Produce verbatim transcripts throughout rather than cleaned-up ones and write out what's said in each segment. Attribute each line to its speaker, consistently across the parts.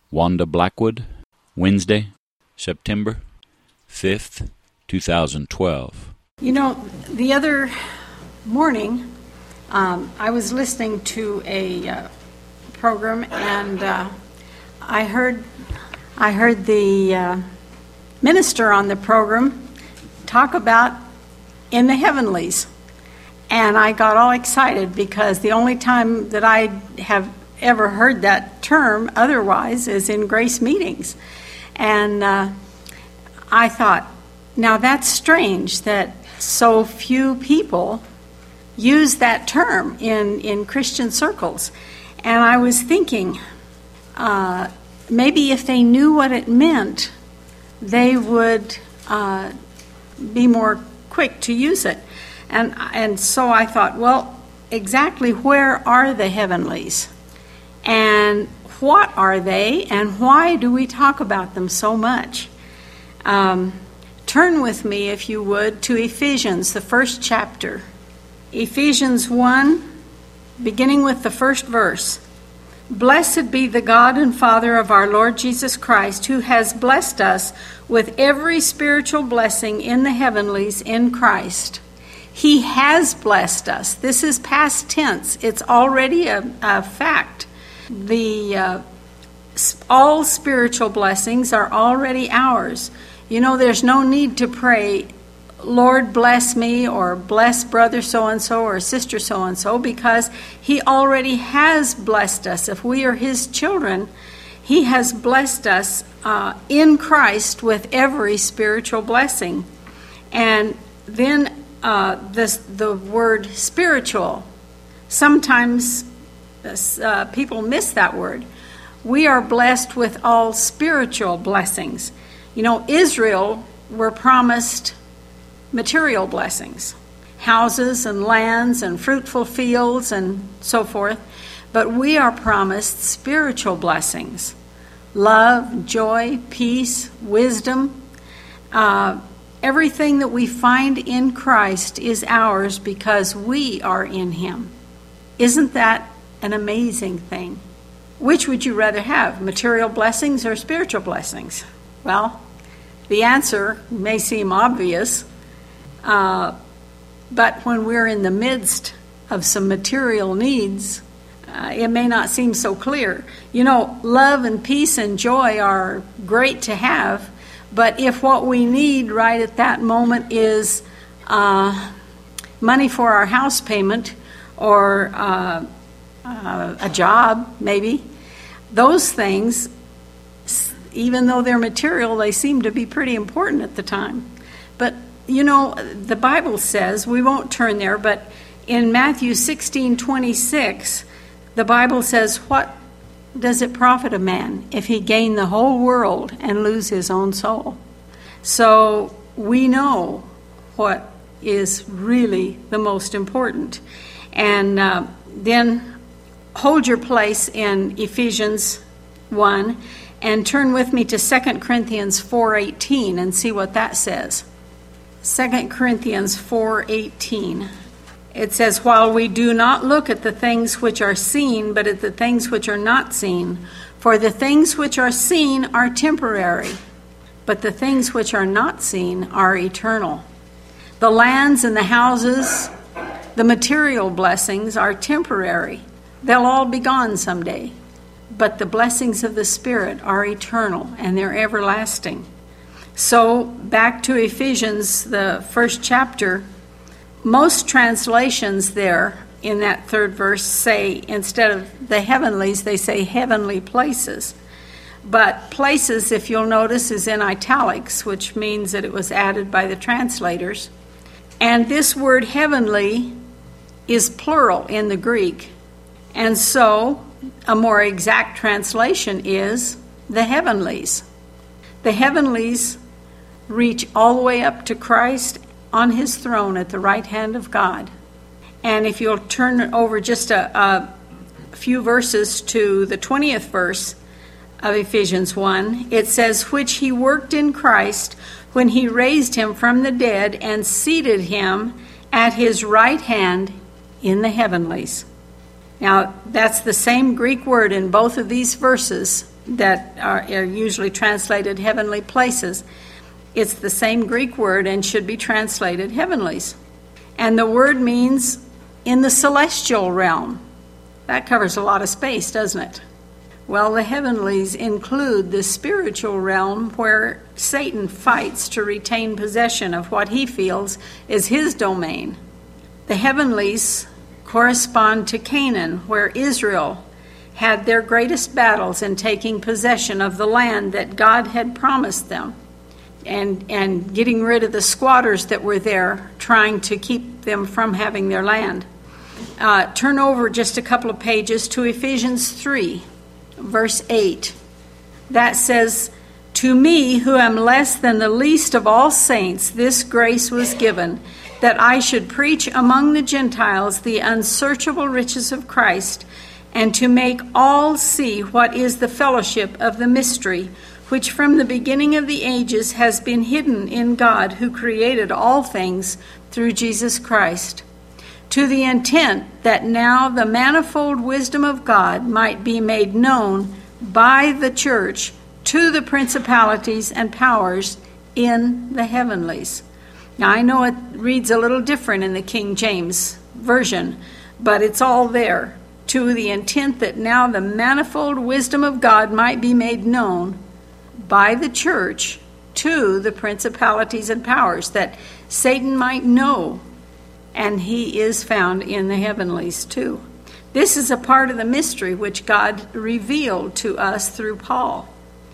Speaker 1: Wanda Blackwood, Wednesday, September fifth, two thousand twelve.
Speaker 2: You know, the other morning, um, I was listening to a uh, program, and uh, I heard I heard the uh, minister on the program talk about in the heavenlies, and I got all excited because the only time that I have ever heard that term otherwise is in grace meetings, and uh, I thought, now that's strange that so few people use that term in, in Christian circles. And I was thinking, uh, maybe if they knew what it meant, they would uh, be more quick to use it. And and so I thought, well, exactly where are the heavenlies? And what are they? And why do we talk about them so much? Um, turn with me, if you would, to Ephesians, the first chapter. Ephesians one, beginning with the first verse. Blessed be the God and Father of our Lord Jesus Christ, who has blessed us with every spiritual blessing in the heavenlies in Christ. He has blessed us. This is past tense. It's already a, a fact. The uh, all spiritual blessings are already ours. You know, there's no need to pray, Lord, bless me, or bless brother so-and-so or sister so-and-so, because he already has blessed us. If we are his children, he has blessed us uh, in Christ with every spiritual blessing. And then uh, this, the word spiritual, sometimes uh, people miss that word. We are blessed with all spiritual blessings. You know, Israel were promised material blessings, houses and lands and fruitful fields and so forth, but we are promised spiritual blessings, love, joy, peace, wisdom. Uh, everything that we find in Christ is ours because we are in him. Isn't that an amazing thing? Which would you rather have, material blessings or spiritual blessings? Well, the answer may seem obvious, uh, but when we're in the midst of some material needs, uh, it may not seem so clear. You know, love and peace and joy are great to have, but if what we need right at that moment is uh, money for our house payment or uh, uh, a job, maybe, those things, even though they're material, they seem to be pretty important at the time. But, you know, the Bible says, we won't turn there, but in Matthew sixteen twenty-six, the Bible says, what does it profit a man if he gain the whole world and lose his own soul? So we know what is really the most important. And uh, then hold your place in Ephesians one, and turn with me to Second Corinthians four eighteen and see what that says. Second Corinthians four eighteen. It says, while we do not look at the things which are seen, but at the things which are not seen. For the things which are seen are temporary, but the things which are not seen are eternal. The lands and the houses, the material blessings are temporary. They'll all be gone someday. But the blessings of the Spirit are eternal, and they're everlasting. So, back to Ephesians, the first chapter, most translations there in that third verse say, instead of the heavenlies, they say heavenly places. But places, if you'll notice, is in italics, which means that it was added by the translators. And this word heavenly is plural in the Greek. And so, a more exact translation is the heavenlies. The heavenlies reach all the way up to Christ on his throne at the right hand of God. And if you'll turn over just a, a few verses to the twentieth verse of Ephesians one, it says, which he worked in Christ when he raised him from the dead and seated him at his right hand in the heavenlies. Now, that's the same Greek word in both of these verses, that are, are usually translated heavenly places. It's the same Greek word and should be translated heavenlies. And the word means in the celestial realm. That covers a lot of space, doesn't it? Well, the heavenlies include the spiritual realm where Satan fights to retain possession of what he feels is his domain. The heavenlies correspond to Canaan, where Israel had their greatest battles in taking possession of the land that God had promised them, and, and getting rid of the squatters that were there, trying to keep them from having their land. Uh, turn over just a couple of pages to Ephesians three. Verse eight, that says, "To me, who am less than the least of all saints, this grace was given, that I should preach among the Gentiles the unsearchable riches of Christ, and to make all see what is the fellowship of the mystery, which from the beginning of the ages has been hidden in God, who created all things through Jesus Christ, to the intent that now the manifold wisdom of God might be made known by the church to the principalities and powers in the heavenlies." Now, I know it reads a little different in the King James Version, but it's all there. To the intent that now the manifold wisdom of God might be made known by the church to the principalities and powers, that Satan might know. And he is found in the heavenlies too. This is a part of the mystery which God revealed to us through Paul.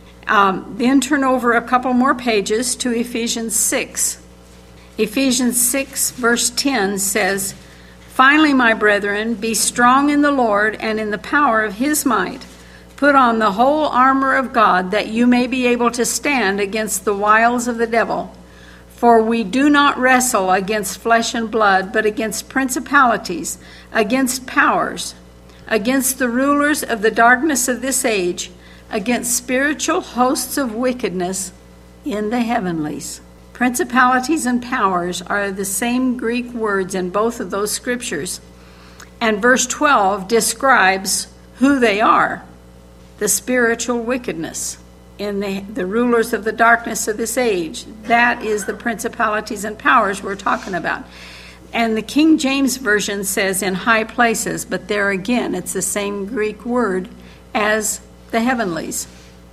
Speaker 2: Um, then turn over a couple more pages to Ephesians six. Ephesians six verse ten says, "Finally, my brethren, be strong in the Lord and in the power of his might. Put on the whole armor of God, that you may be able to stand against the wiles of the devil. For we do not wrestle against flesh and blood, but against principalities, against powers, against the rulers of the darkness of this age, against spiritual hosts of wickedness in the heavenlies." Principalities and powers are the same Greek words in both of those scriptures. And verse twelve describes who they are: the spiritual wickedness in the, the rulers of the darkness of this age. That is the principalities and powers we're talking about. And the King James Version says in high places, but there again, it's the same Greek word as the heavenlies.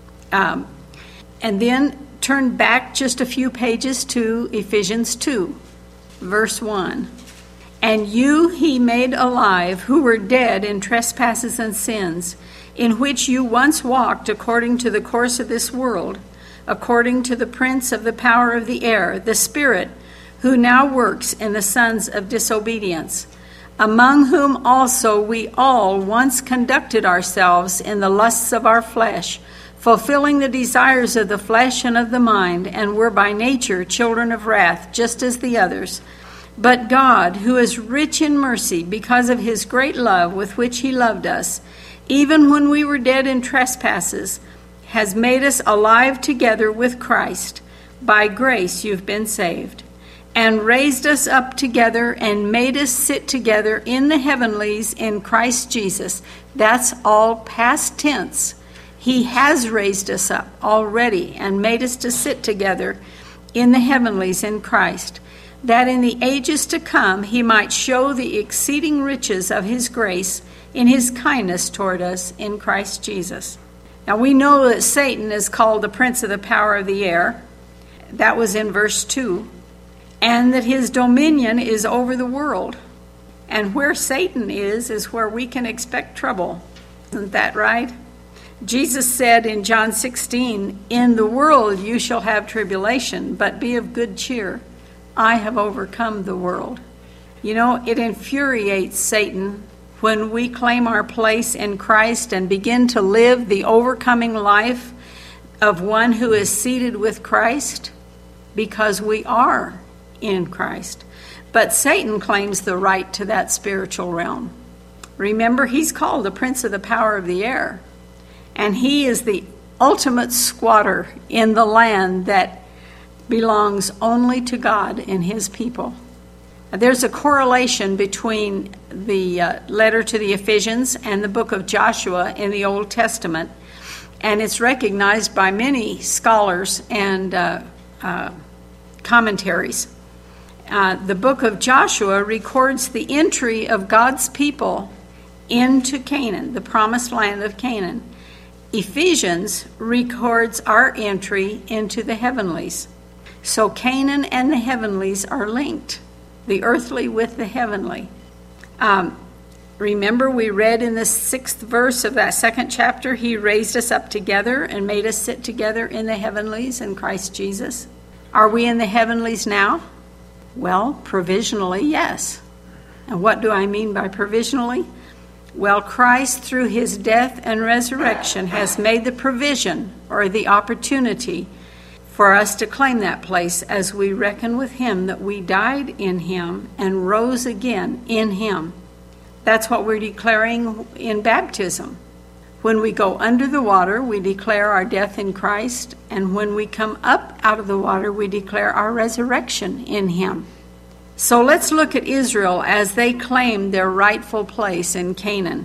Speaker 2: Um, and then turn back just a few pages to Ephesians two, verse one. "And you he made alive, who were dead in trespasses and sins, in which you once walked according to the course of this world, according to the prince of the power of the air, the spirit who now works in the sons of disobedience, among whom also we all once conducted ourselves in the lusts of our flesh, fulfilling the desires of the flesh and of the mind, and were by nature children of wrath, just as the others. But God, who is rich in mercy, because of his great love with which he loved us, even when we were dead in trespasses, has made us alive together with Christ. By grace you've been saved, and raised us up together and made us sit together in the heavenlies in Christ Jesus." That's all past tense. He has raised us up already and made us to sit together in the heavenlies in Christ, that in the ages to come he might show the exceeding riches of his grace in his kindness toward us in Christ Jesus. Now we know that Satan is called the prince of the power of the air. That was in verse two. And that his dominion is over the world. And where Satan is, is where we can expect trouble. Isn't that right? Jesus said in John sixteen, "In the world you shall have tribulation, but be of good cheer. I have overcome the world." You know, it infuriates Satan when we claim our place in Christ and begin to live the overcoming life of one who is seated with Christ, because we are in Christ. But Satan claims the right to that spiritual realm. Remember, he's called the prince of the power of the air, and he is the ultimate squatter in the land that belongs only to God and his people. There's a correlation between the uh, letter to the Ephesians and the book of Joshua in the Old Testament. and it's recognized by many scholars and uh, uh, commentaries. Uh, the book of Joshua records the entry of God's people into Canaan, the promised land of Canaan. Ephesians records our entry into the heavenlies. So Canaan and the heavenlies are linked, the earthly with the heavenly. Um, remember, we read in the sixth verse of that second chapter, he raised us up together and made us sit together in the heavenlies in Christ Jesus. Are we in the heavenlies now? Well, provisionally, yes. And what do I mean by provisionally? Well, Christ, through his death and resurrection, has made the provision or the opportunity for us to claim that place as we reckon with him that we died in him and rose again in him. That's what we're declaring in baptism. When we go under the water, we declare our death in Christ, and when we come up out of the water, we declare our resurrection in him. So let's look at Israel as they claim their rightful place in Canaan.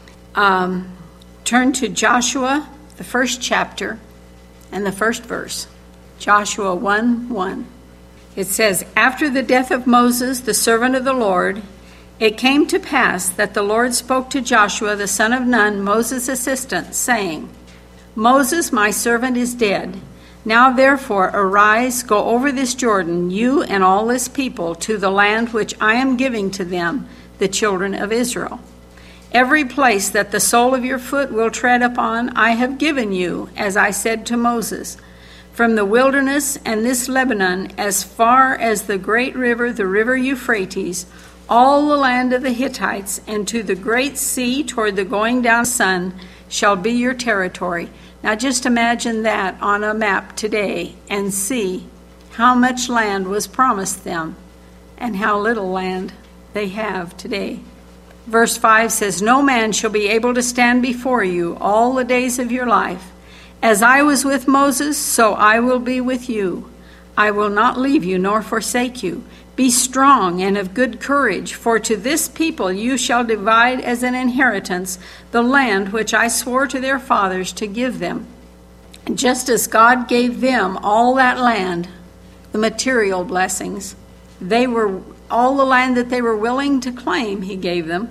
Speaker 2: Um, turn to Joshua, the first chapter, and the first verse. Joshua one one. It says, "After the death of Moses, the servant of the Lord, it came to pass that the Lord spoke to Joshua, the son of Nun, Moses' assistant, saying, Moses, my servant, is dead. Now therefore arise, go over this Jordan, you and all this people, to the land which I am giving to them, the children of Israel. Every place that the sole of your foot will tread upon, I have given you, as I said to Moses. From the wilderness and this Lebanon, as far as the great river, the river Euphrates, all the land of the Hittites, and to the great sea toward the going down sun, shall be your territory." Now just imagine that on a map today and see how much land was promised them and how little land they have today. Verse five says, "No man shall be able to stand before you all the days of your life. As I was with Moses, so I will be with you. I will not leave you nor forsake you. Be strong and of good courage, for to this people you shall divide as an inheritance the land which I swore to their fathers to give them." And just as God gave them all that land, the material blessings, they were all the land that they were willing to claim, he gave them.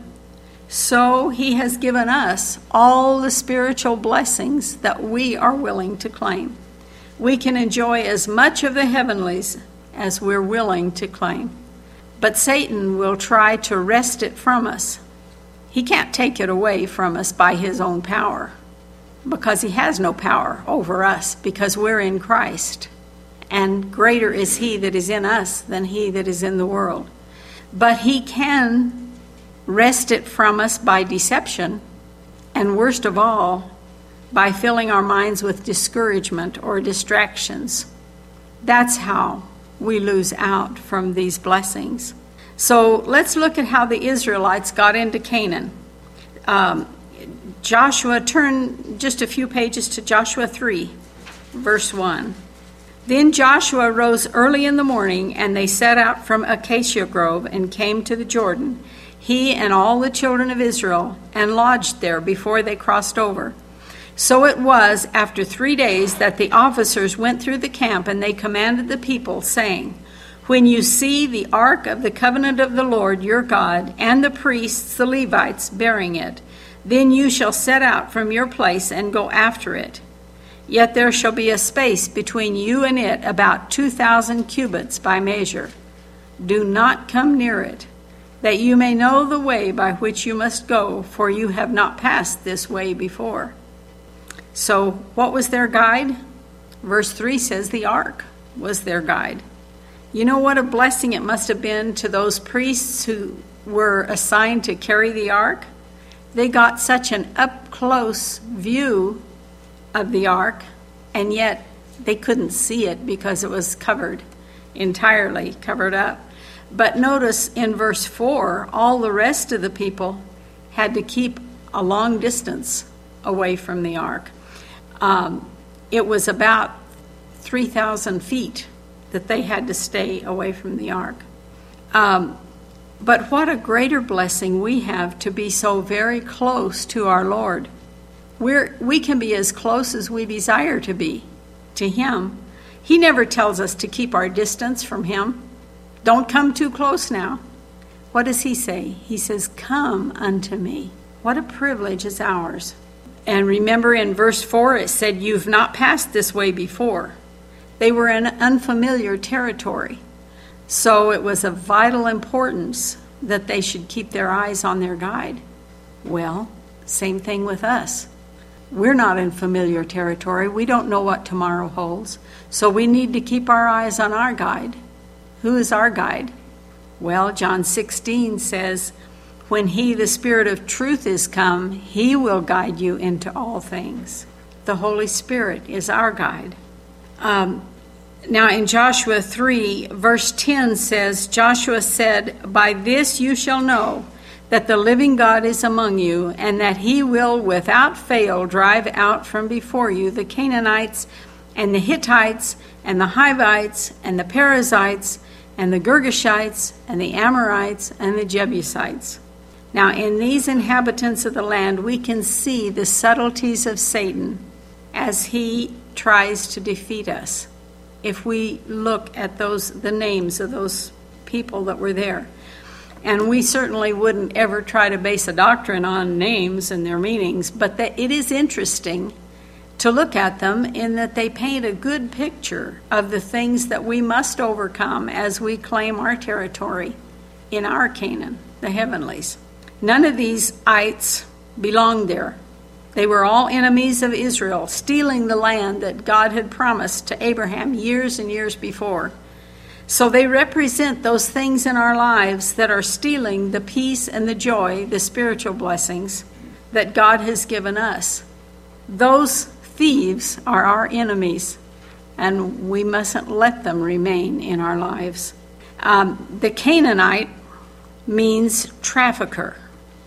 Speaker 2: So he has given us all the spiritual blessings that we are willing to claim. We can enjoy as much of the heavenlies as we're willing to claim. But Satan will try to wrest it from us. He can't take it away from us by his own power, because he has no power over us, because we're in Christ. And greater is he that is in us than he that is in the world. But he can wrest it from us by deception, and worst of all, by filling our minds with discouragement or distractions. That's how we lose out from these blessings. So let's look at how the Israelites got into Canaan. Um, Joshua, turn just a few pages to Joshua three, verse one. "Then Joshua rose early in the morning, and they set out from Acacia Grove and came to the Jordan, he and all the children of Israel, and lodged there before they crossed over. So it was after three days that the officers went through the camp, and they commanded the people, saying, When you see the ark of the covenant of the Lord your God, and the priests, the Levites, bearing it, then you shall set out from your place and go after it. Yet there shall be a space between you and it about two thousand cubits by measure. Do not come near it, that you may know the way by which you must go, for you have not passed this way before." So what was their guide? Verse three says the ark was their guide. You know what a blessing it must have been to those priests who were assigned to carry the ark? They got such an up-close view of the ark, and yet they couldn't see it because it was covered, entirely covered up. But notice in verse four, all the rest of the people had to keep a long distance away from the ark. Um, it was about three thousand feet that they had to stay away from the ark. Um, but what a greater blessing we have to be so very close to our Lord. We're, we can be as close as we desire to be to him. He never tells us to keep our distance from him. Don't come too close now. What does he say? He says, come unto me. What a privilege is ours. And remember in verse four, it said, you've not passed this way before. They were in unfamiliar territory. So it was of vital importance that they should keep their eyes on their guide. Well, same thing with us. We're not in familiar territory. We don't know what tomorrow holds. So we need to keep our eyes on our guide. Who is our guide? Well, John sixteen says, when he, the Spirit of truth, is come, he will guide you into all things. The Holy Spirit is our guide. Um, now in Joshua three, verse ten says, Joshua said, by this you shall know that the living God is among you, and that he will without fail drive out from before you the Canaanites and the Hittites and the Hivites and the Perizzites and the Girgashites and the Amorites and the Jebusites. Now in these inhabitants of the land we can see the subtleties of Satan as he tries to defeat us. If we look at those the names of those people that were there. And we certainly wouldn't ever try to base a doctrine on names and their meanings, but that it is interesting to look at them in that they paint a good picture of the things that we must overcome as we claim our territory in our Canaan, the heavenlies. None of these ites belonged there. They were all enemies of Israel, stealing the land that God had promised to Abraham years and years before. So they represent those things in our lives that are stealing the peace and the joy, the spiritual blessings that God has given us. Those thieves are our enemies, and we mustn't let them remain in our lives. Um, the Canaanite means trafficker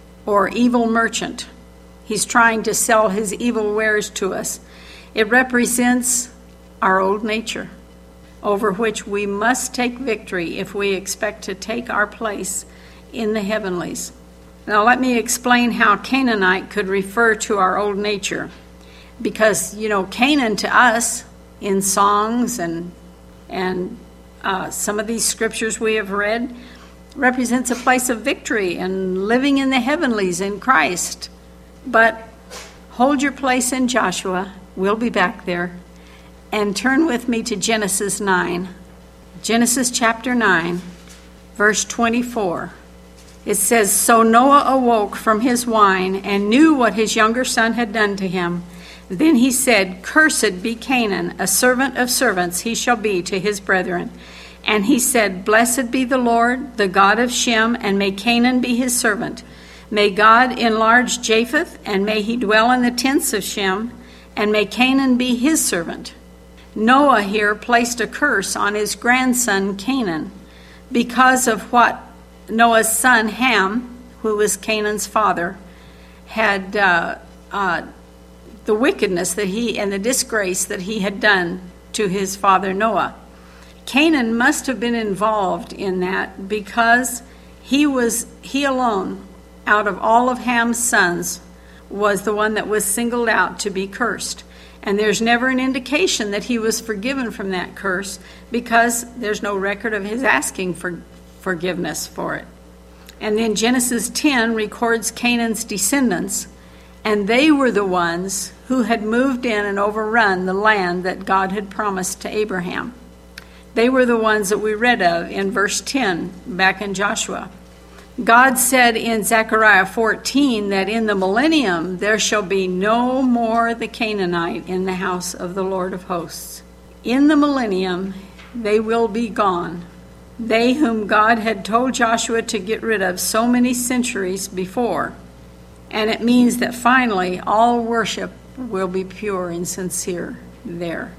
Speaker 2: or evil merchant. He's trying to sell his evil wares to us. It represents our old nature, over which we must take victory if we expect to take our place in the heavenlies. Now let me explain how Canaanite could refer to our old nature. Because, you know, Canaan to us in songs and and uh, some of these scriptures we have read represents a place of victory and living in the heavenlies in Christ. But hold your place in Joshua. We'll be back there. And turn with me to Genesis nine. Genesis chapter nine, verse twenty-four. It says, so Noah awoke from his wine and knew what his younger son had done to him. Then he said, cursed be Canaan, a servant of servants he shall be to his brethren. And he said, blessed be the Lord, the God of Shem, and may Canaan be his servant. May God enlarge Japheth, and may he dwell in the tents of Shem, and may Canaan be his servant. Noah here placed a curse on his grandson Canaan because of what Noah's son Ham, who was Canaan's father, had uh, uh, the wickedness that he and the disgrace that he had done to his father Noah. Canaan must have been involved in that because he was he alone out of all of Ham's sons was the one that was singled out to be cursed. And there's never an indication that he was forgiven from that curse because there's no record of his asking for forgiveness for it. And then Genesis ten records Canaan's descendants, and they were the ones who had moved in and overrun the land that God had promised to Abraham. They were the ones that we read of in verse ten back in Joshua. God said in Zechariah fourteen that in the millennium there shall be no more the Canaanite in the house of the Lord of hosts. In the millennium they will be gone. They whom God had told Joshua to get rid of so many centuries before. And it means that finally all worship will be pure and sincere there.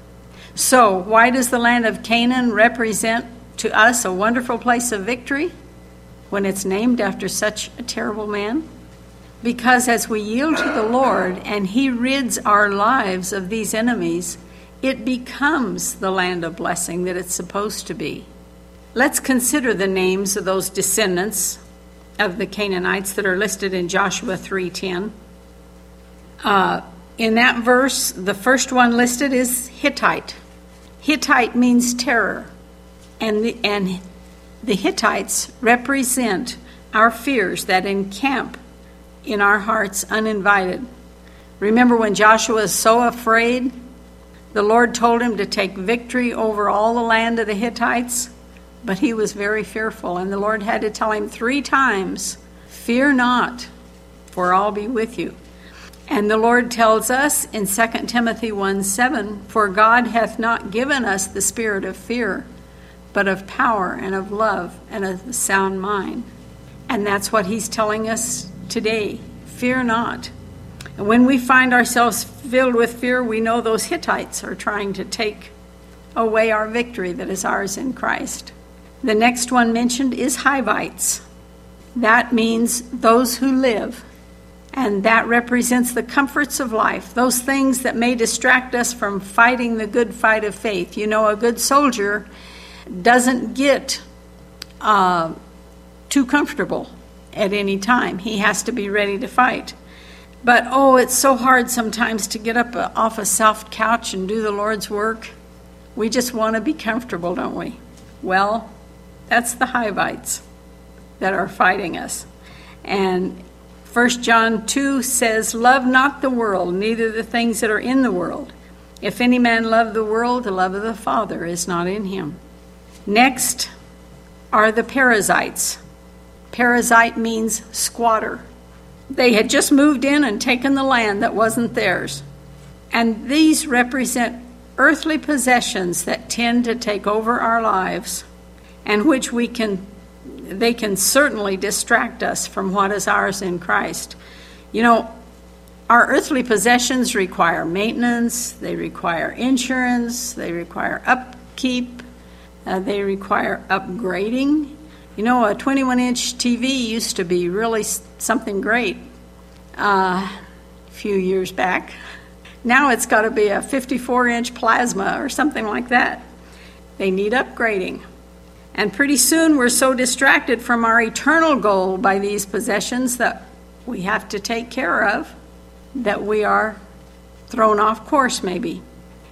Speaker 2: So why does the land of Canaan represent to us a wonderful place of victory when it's named after such a terrible man? Because as we yield to the Lord and he rids our lives of these enemies, it becomes the land of blessing that it's supposed to be. Let's consider the names of those descendants of the Canaanites that are listed in Joshua three ten. Uh, in that verse, the first one listed is Hittite. Hittite means terror. And the, and the Hittites represent our fears that encamp in our hearts uninvited. Remember when Joshua was so afraid, the Lord told him to take victory over all the land of the Hittites, but he was very fearful, and the Lord had to tell him three times, "Fear not, for I'll be with you." And the Lord tells us in Second Timothy one seven, "For God hath not given us the spirit of fear, but of power and of love and of a sound mind." And that's what he's telling us today. Fear not. And when we find ourselves filled with fear, we know those Hittites are trying to take away our victory that is ours in Christ. The next one mentioned is Hivites. That means those who live. And that represents the comforts of life, those things that may distract us from fighting the good fight of faith. You know, a good soldier doesn't get uh, too comfortable at any time. He has to be ready to fight. But, oh, it's so hard sometimes to get up uh, off a soft couch and do the Lord's work. We just want to be comfortable, don't we? Well, that's the Hivites that are fighting us. And First John two says, "Love not the world, neither the things that are in the world. If any man love the world, the love of the Father is not in him." Next are the Perizzites. Perizzite means squatter. They had just moved in and taken the land that wasn't theirs. And these represent earthly possessions that tend to take over our lives, and which we can they can certainly distract us from what is ours in Christ. You know, our earthly possessions require maintenance, they require insurance, they require upkeep, uh, they require upgrading. You know, a twenty-one inch T V used to be really something great uh, a few years back. Now it's got to be a fifty-four inch plasma or something like that. They need upgrading. And pretty soon we're so distracted from our eternal goal by these possessions that we have to take care of that we are thrown off course maybe.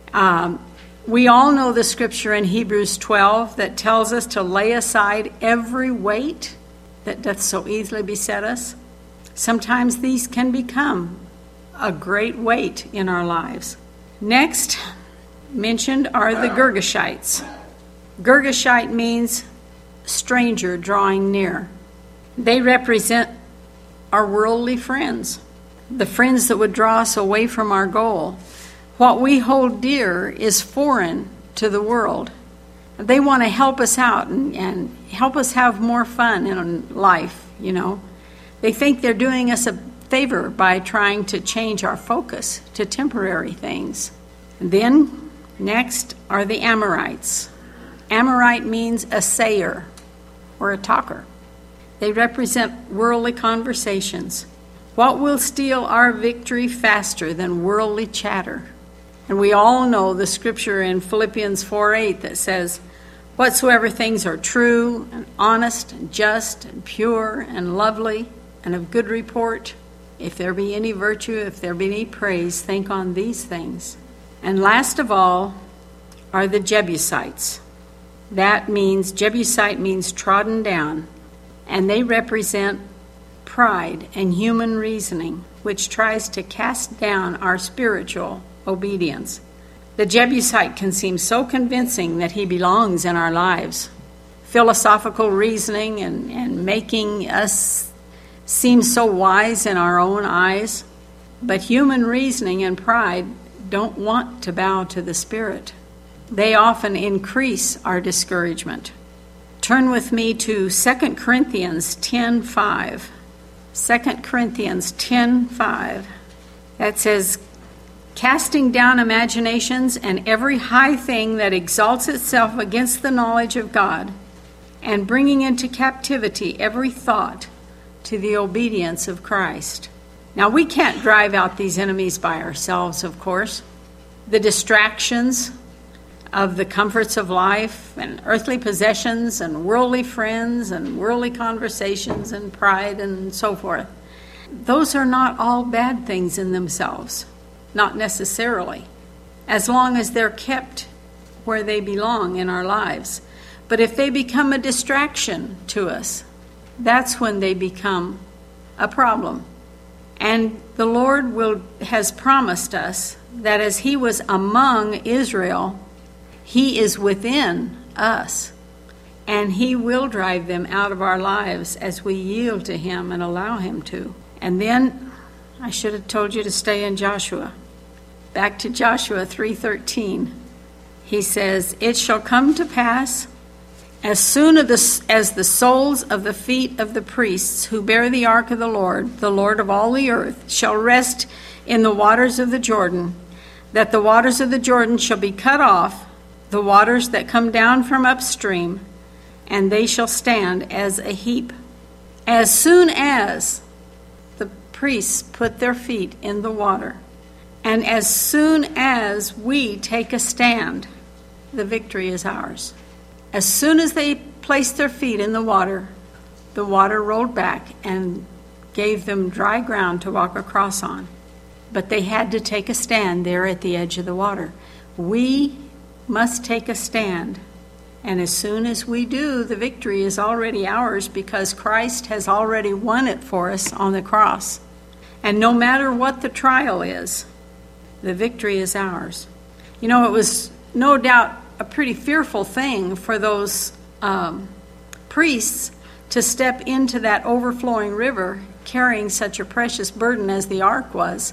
Speaker 2: Um, we all know the scripture in Hebrews twelve that tells us to lay aside every weight that doth so easily beset us. Sometimes these can become a great weight in our lives. Next mentioned are the Girgashites. Girgashite means stranger drawing near. They represent our worldly friends, the friends that would draw us away from our goal. What we hold dear is foreign to the world. They want to help us out and, and help us have more fun in life, you know. They think they're doing us a favor by trying to change our focus to temporary things. And then, next are the Amorites. Amorite means a sayer or a talker. They represent worldly conversations. What will steal our victory faster than worldly chatter? And we all know the scripture in Philippians four eight that says, "Whatsoever things are true and honest and just and pure and lovely and of good report, if there be any virtue, if there be any praise, think on these things." And last of all are the Jebusites. That means, Jebusite means trodden down, and they represent pride and human reasoning, which tries to cast down our spiritual obedience. The Jebusite can seem so convincing that he belongs in our lives. Philosophical reasoning and, and making us seem so wise in our own eyes. But human reasoning and pride don't want to bow to the Spirit. They often increase our discouragement. Turn with me to Second Corinthians ten five. Second Corinthians ten five. That says, "Casting down imaginations and every high thing that exalts itself against the knowledge of God, and bringing into captivity every thought to the obedience of Christ." Now, we can't drive out these enemies by ourselves, of course. The distractions of the comforts of life and earthly possessions and worldly friends and worldly conversations and pride and so forth, those are not all bad things in themselves. not necessarily, as long as they're kept where they belong in our lives. But if they become a distraction to us, that's when they become a problem. And the Lord will has promised us that as he was among Israel, he is within us. And he will drive them out of our lives as we yield to him and allow him to. And then I should have told you to stay in Joshua. Back to Joshua three thirteen. He says, "It shall come to pass, as soon as the, as the soles of the feet of the priests who bear the ark of the Lord, the Lord of all the earth, shall rest in the waters of the Jordan, that the waters of the Jordan shall be cut off, the waters that come down from upstream, and they shall stand as a heap." As soon as the priests put their feet in the water, and as soon as we take a stand, the victory is ours. As soon as they placed their feet in the water, the water rolled back and gave them dry ground to walk across on. But they had to take a stand there at the edge of the water. We must take a stand. And as soon as we do, the victory is already ours because Christ has already won it for us on the cross. And no matter what the trial is, the victory is ours. You know, it was no doubt a pretty fearful thing for those um, priests to step into that overflowing river carrying such a precious burden as the ark was.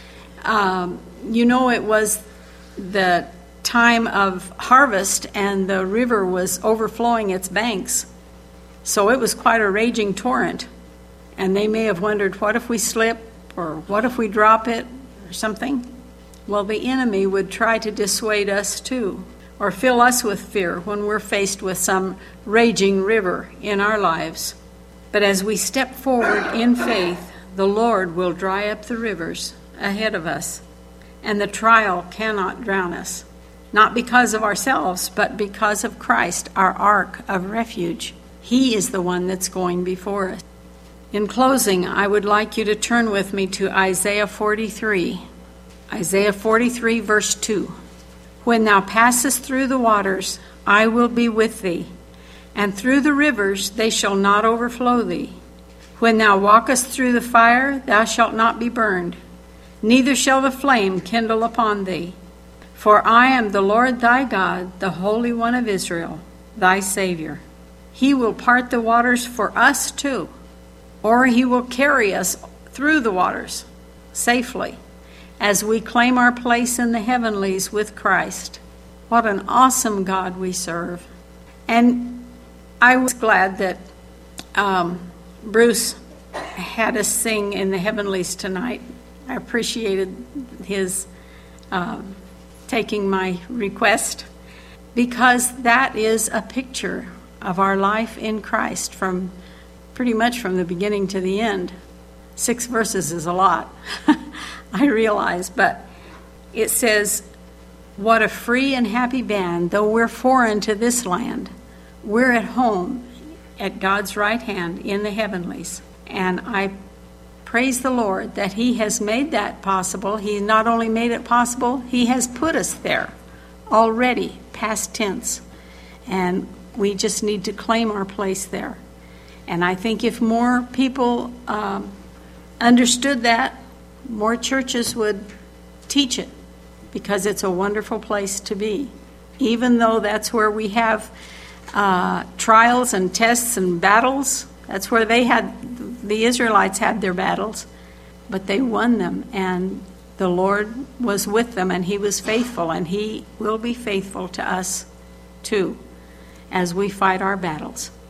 Speaker 2: Um, you know, it was the time of harvest and the river was overflowing its banks. So it was quite a raging torrent. And they may have wondered, what if we slip, or what if we drop it, or something? Well, the enemy would try to dissuade us too, or fill us with fear when we're faced with some raging river in our lives. But as we step forward in faith, the Lord will dry up the rivers ahead of us, and the trial cannot drown us. Not because of ourselves, but because of Christ, our ark of refuge. He is the one that's going before us. In closing, I would like you to turn with me to Isaiah forty-three. Isaiah forty-three, verse two. "When thou passest through the waters, I will be with thee, and through the rivers they shall not overflow thee. When thou walkest through the fire, thou shalt not be burned, neither shall the flame kindle upon thee. For I am the Lord thy God, the Holy One of Israel, thy Savior. He will part the waters for us too, or he will carry us through the waters safely as we claim our place in the heavenlies with Christ." What an awesome God we serve. And I was glad that um, Bruce had us sing in the heavenlies tonight. I appreciated his um, taking my request, because that is a picture of our life in Christ from pretty much from the beginning to the end. Six verses is a lot, I realize, but it says, "What a free and happy band, though we're foreign to this land, we're at home at God's right hand in the heavenlies." And I praise the Lord that he has made that possible. He not only made it possible, he has put us there already, past tense. And we just need to claim our place there. And I think if more people um, understood that, more churches would teach it, because it's a wonderful place to be. Even though that's where we have uh, trials and tests and battles, that's where they had, the Israelites had their battles, but they won them, and the Lord was with them, and he was faithful, and he will be faithful to us too as we fight our battles.